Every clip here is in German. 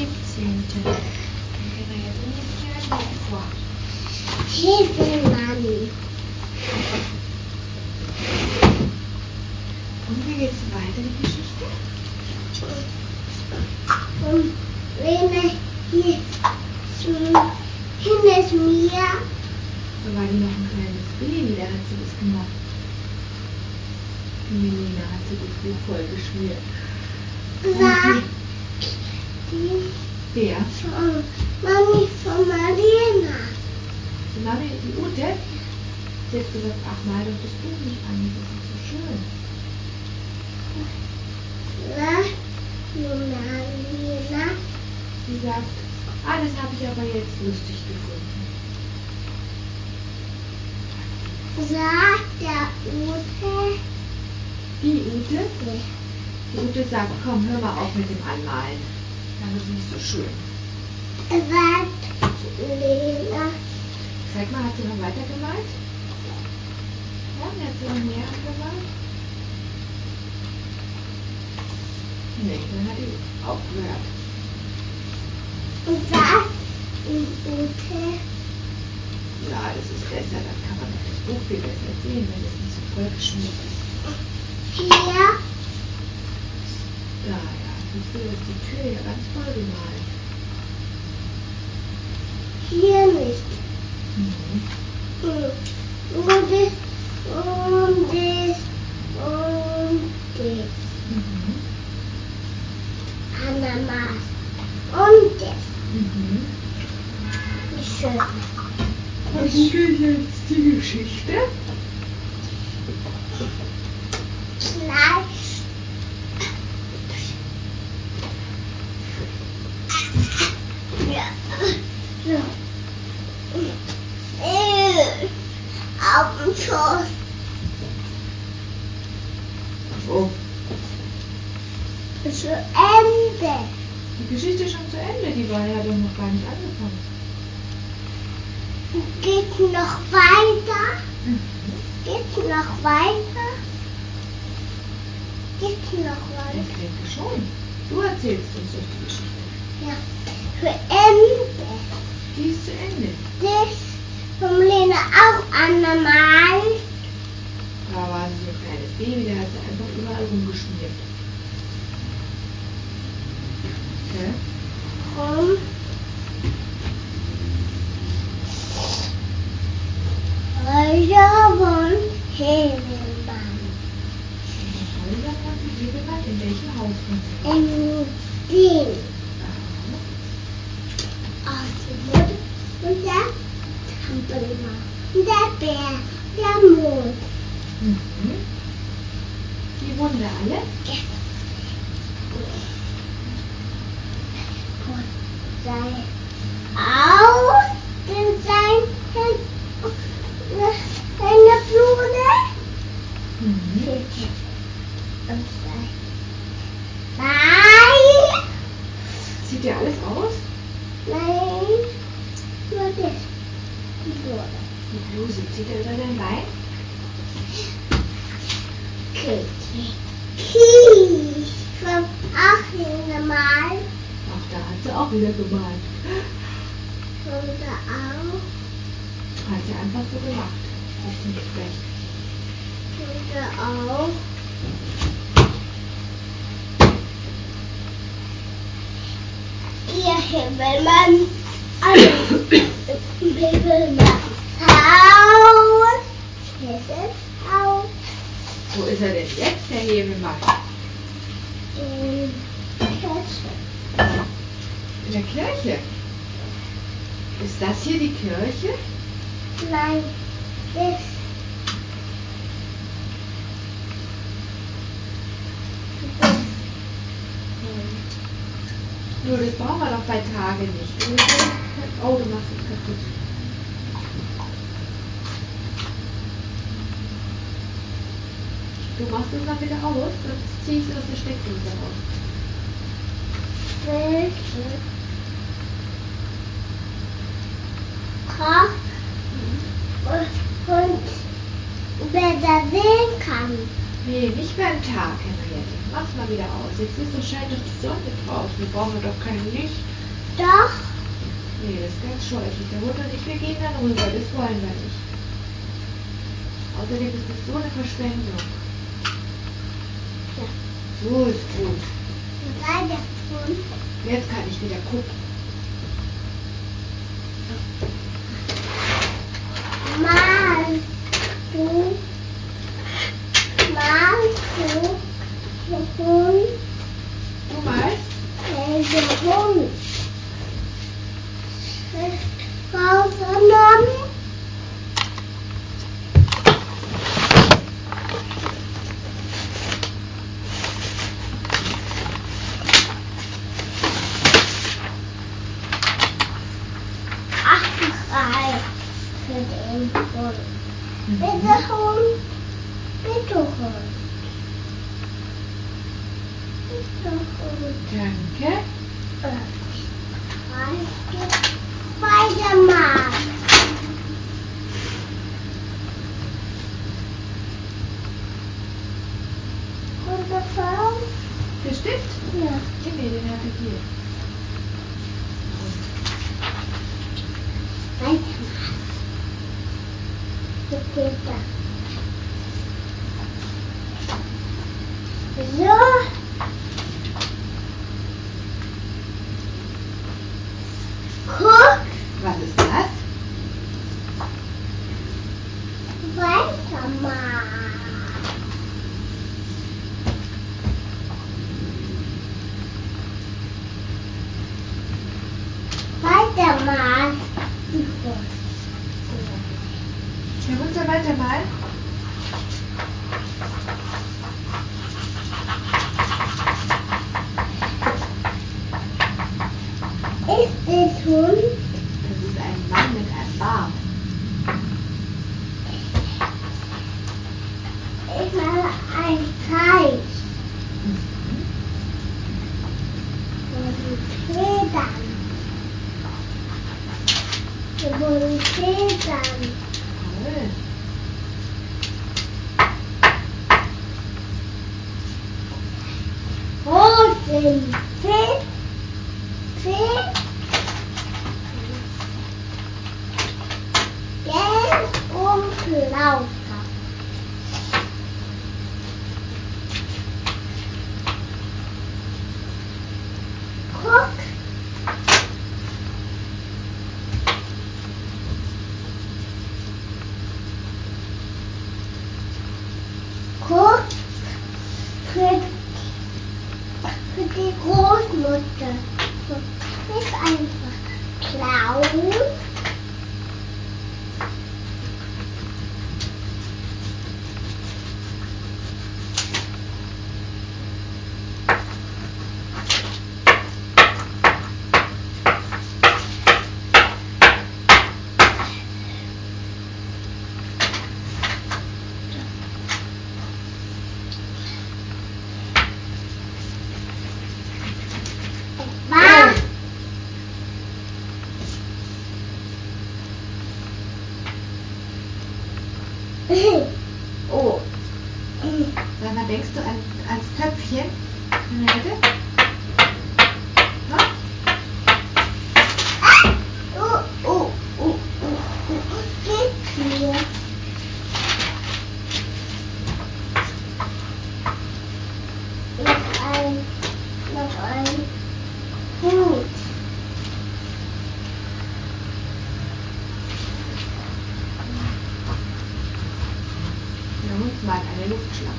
17. Dann gehen wir jetzt in die Kirche vor. Hilfe, Mami. Und wie geht's weiter, die Geschichte? Und wenn er hier hin ist mir, Da war die noch ein kleines Baby, da hat sie das gemacht. Die Melina hat sie das Buch voll geschmiert. sagt die Wer? von Mami von Marina. Die Mami, die Ute? Sie hat gesagt, ach, mal doch das Buch nicht an, das ist so schön. Sagt die Marina. Sie sagt, ah, das habe ich aber jetzt lustig gefunden. Sagt der Ute. Die Ute? Nee. Die Ute sagt, komm, hör mal auf mit dem Anmalen. Das ist nicht so schön. Sagt Lena. Zeig mal, hat sie noch weiter gemalt? Ja, hat sie noch mehr angemalt? Nee, dann hat die aufgehört. Sagt die Ute. Ja, das ist besser, dann kann man das Buch viel besser sehen, wenn es nicht so voll geschmiert ist. Hier. Da, ja, siehst du, ist die Tür ja ganz voll gemalt. Hier nicht. Mhm. Und das. Mhm. Ananas. Und das. Mhm. Wie schön. Und wie geht jetzt die Geschichte? Fleisch. Ja. So. Auf dem Schoß. Oh, Zu Ende. die Geschichte ist schon zu Ende, die war ja doch noch gar nicht angefangen. Geht noch weiter. Mhm. Geht noch weiter. Geht noch Ich weiter. denke schon. Du erzählst uns doch die Geschichte. Ja. Für Ende. Die ist zu Ende. Das vom Lena auch angemalt. Da war sie so ein kleines Baby, der hat sie einfach überall rumgeschmiert. Okay. Vom Häuser von Hegelmann. Häuser von Hegelmann? In welchem Haus von In dem. Aha. Aus dem Mond und der Hampelmann. Und der Bär, der Mond. Mhm. Die wohnen da alle? Und sein aus in seine Blume. Mhm. Und sein Bein. Sieht dir alles aus? Nein, nur das. Die Blume. Die Bluse zieht er über dein Bein? Kies vom Achim mal. Ach, da hat sie auch wieder gemalt. Und da auch. Hat sie einfach so gemacht. Ist nicht schlecht. Und da auch. Ihr Himmelmann. Alle im Himmelmann. Haus. Hier ist das Haus. Wo ist er denn jetzt, der Hebelmann? In Kirche. In der Kirche? Ist das hier die Kirche? Nein, das. Nur das brauchen wir doch bei Tage nicht. Oh, du machst es kaputt. Du machst es mal bitte aus, sonst ziehe ich es aus der Steckdose raus. Welche? Koch und wer da sehen kann. Nee, nicht beim Tag, Henriette. Mach's mal wieder aus. Jetzt ist doch, scheint doch die Sonne drauf. Wir brauchen doch kein Licht. Doch. Nee, das ist ganz scheußlich. Der Hund und ich, wir gehen dann rüber. Das wollen wir nicht. Außerdem ist das so eine Verschwendung. Ja. So ist gut. Weiter tun. Jetzt kann ich wieder gucken. Malst du den Hund? Du malst? Der Hund ist rausgenommen. Frei für den Hund. Bitte Hund, bitte Hund. Bitte Hund. Danke. Weitermachen. Und der Frau? Der Stift? Ja. Nee, den hatte ich hier. Weitermachen. Das geht da. So. Guck. Was ist das? Weitermachen. Weitermachen. Der Hund soll weiter malen? Ist es Hund? Das ist ein Mann mit einem Bart. Ich mache ein Kreis. Und Federn. Und Federn. Toll. Rosen. Gelb und blau. Guck. Guck. Für die Großmutter. So, nicht einfach klauen. Oh. Sag mal, denkst du ans Töpfchen in der Mitte? Ha? Geht hier. Noch ein Hut. Der Hund malt eine Luftschlange.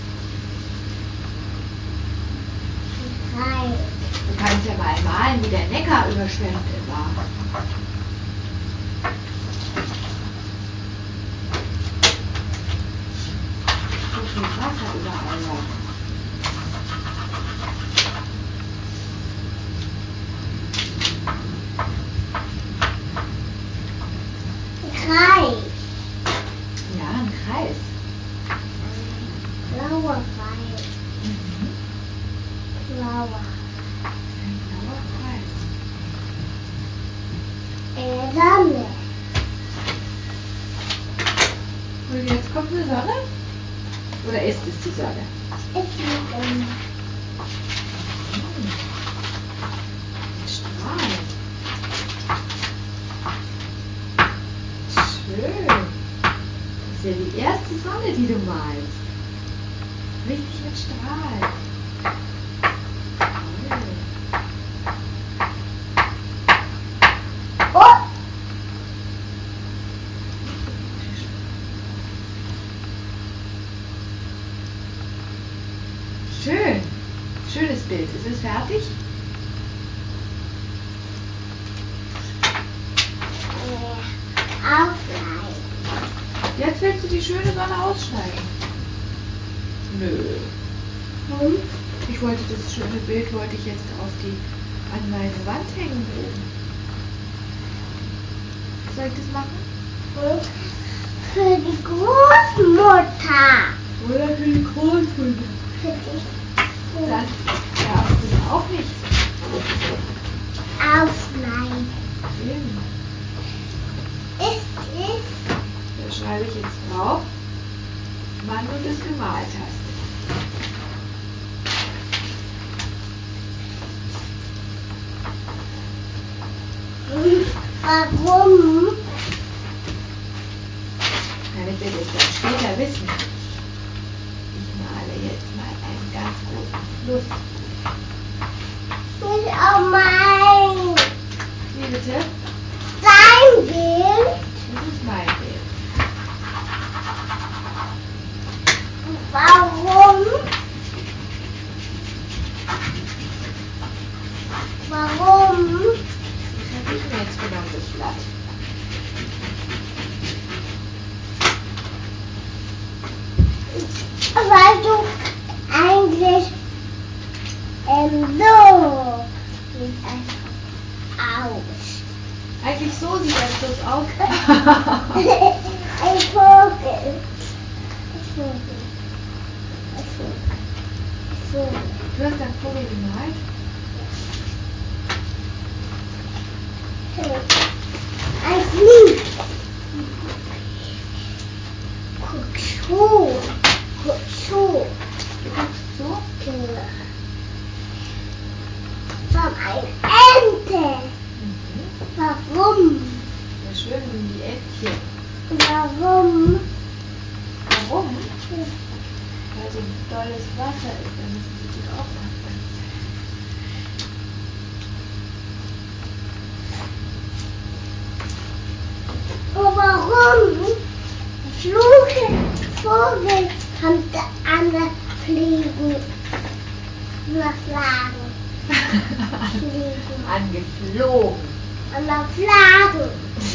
Drei. Du kannst ja mal malen, wie der Neckar überschwemmt war. So viel Wasser überall war. Kreis. Ja, ein Kreis. Blauer Kreis. Blauer. Ein blauer Kreis. Sonne. Und jetzt kommt eine Sonne? Oder ist es die Sonne? Ist die Sonne. Strahlen. die Sonne, die du malst. Richtig mit Strahlen. Oh, Schön. Schönes Bild. Ist es fertig? aufschneiden. Jetzt willst du die schöne Sonne ausschneiden. Nö. Und Ich wollte das schöne Bild jetzt an meine Wand hängen oben. Soll ich das machen? für die Großmutter. Oder für die Großmutter. Für die Dann darfst du das auch nicht. aufschneiden. Eben. Ist Da schreibe ich jetzt drauf, wann du das gemalt hast. warum? Damit wir das dann später wissen. Ich male jetzt mal einen ganz großen Fluss. Ist auch mein Wie bitte? dein Bild. Das ist mein Bild. Warum? Warum? Das habe ich mir jetzt genommen, das Blatt. Weil du eigentlich so sieht es aus. Eigentlich so sieht der Fluss aus. Ein Vogel. Ein Vogel. Ein Vogel. Ein Vogel. Du hast einen Vogel gemalt? Ein Flieg. Guck zu. Guck zu. Du guckst so? Von einer Ente. Warum? Ja, schön sind die Entchen. Warum? Warum? Weil so dolles Wasser ist, da müssen sie gut aufpassen. Warum? Vogel kommt an der Fliegen. Nur Flagen. Fliegen. Angeflogen. An der Flagen.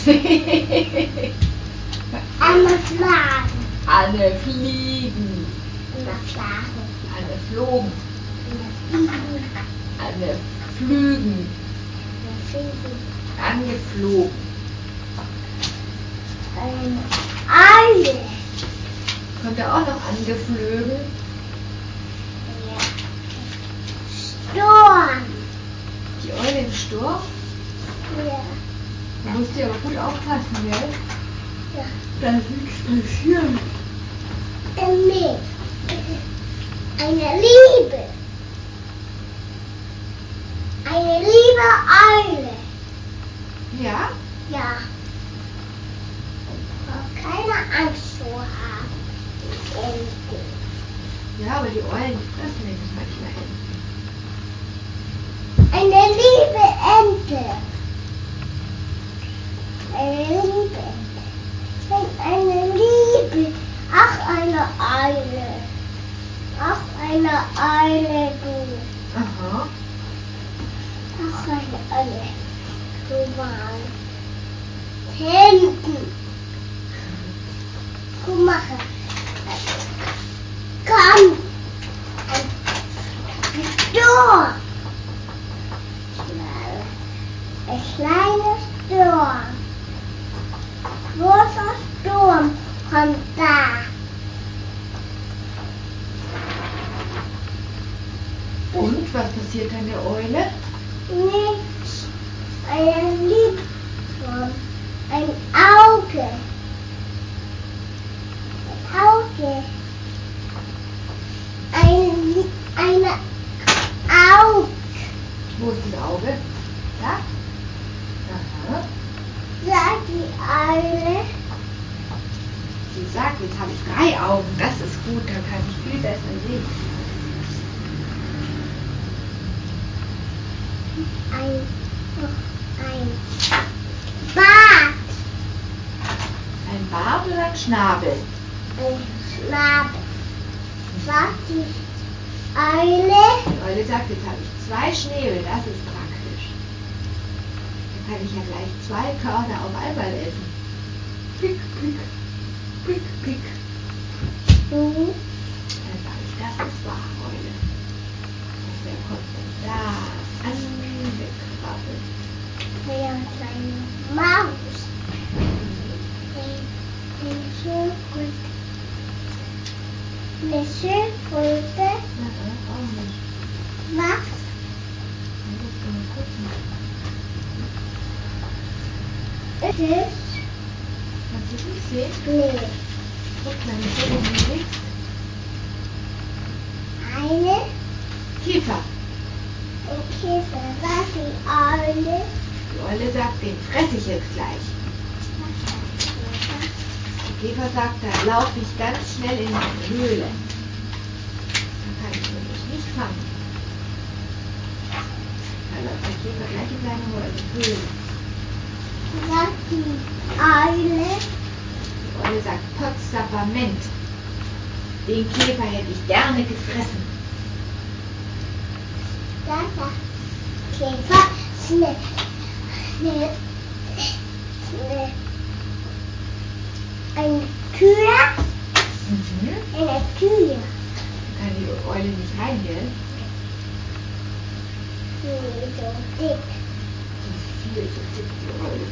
An der Flagen. Anne fliegen. An der Flagen. Anne flogen. An der Fliegen. Anne flügen. An der Fliegen. Angeflogen. Eine Eule. Kommt er auch noch angeflogen? Ja. Sturm. Die Eule im Sturm? Ja. Da musst du aber gut aufpassen, gell? Ja. Da ist nichts passiert. Nee. Eine Liebe. Eine liebe Eule. Ja? Ja. Brauch keine Angst zu haben. Ente. Ja, aber die Eulen die fressen nämlich manchmal Enten. Eine liebe Ente. Eine liebe Ente. Eine Liebe. Ach, eine Eule. Ach, eine Eule, du. Aha. Ach, eine Eule. Du mal. Hinten. Guck mal. Komm. Ein Sturm. Ein kleiner Sturm. Großer Sturm kommt da. Und was passiert an der Eule? Nichts. Ein Liebsturm. Ein Auge. Ein Auge. Eine Auge. Wo ist das Auge? Da? Aha. Sagt die Eule. Die sie sagt, jetzt habe ich 3 Augen, das ist gut, dann kann ich viel besser sehen. Ein Bart. Ein Bart oder ein Schnabel? Ein Schnabel. Sagt die Eule. Die Eule sagt, jetzt habe ich 2 Schnäbel, das ist praktisch. Dann kann ich ja gleich 2 Körner auf einmal essen. Pick, pick, pick, pick. Mhm. Dann sage ich, das ist wahr, Eule. Und wer kommt denn da angekrabbelt? Ja, kleine Maus. Eine Schildkröte. Eine Schildkröte. Auch nicht. Was? Man muss mal gucken. Ist es? Kannst du es nicht sehen? Nee. Guck mal, ich sehe den links. Eine Käfer. Käfer. Was die Eule? Die Eule sagt, den fresse ich jetzt gleich. Was sagt die Käfer? Der Käfer sagt, da laufe ich ganz schnell in meine Höhle. Dann kann ich nämlich nicht fangen. Da läuft der Käfer gleich in seine Höhle. Sagt die Eule? Die Eule sagt, Potzapperment. Den Käfer hätte ich gerne gefressen. Da sagt Käfer. Schnell. Schnell. Schnell. Eine Kühe. Eine Kühe. Kann die Eule nicht reingehen? Nee, so dick. Die ist viel zu dick, die Eule.